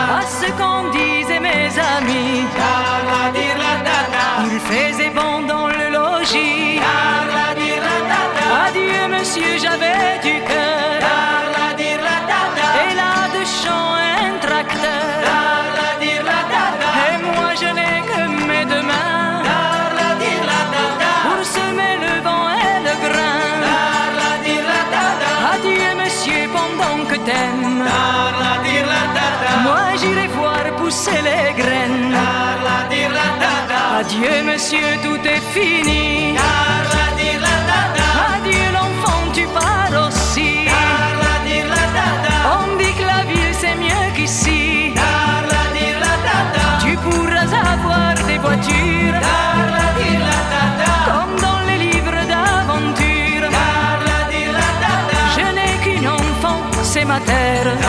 à ce qu'en disaient mes amis. Il faisait bon dans le logis. Adieu monsieur, j'avais du cœur. Et là de chant un tracteur. Et moi je n'ai que mes deux mains pour semer le vent et le grain. Adieu monsieur pendant que t'aimes. Moi j'irai voir pousser les graines. Adieu monsieur, tout est fini. Adieu l'enfant, tu pars aussi. On dit que la ville c'est mieux qu'ici. Tu pourras avoir des voitures comme dans les livres d'aventure. Je n'ai qu'une enfant, c'est ma terre.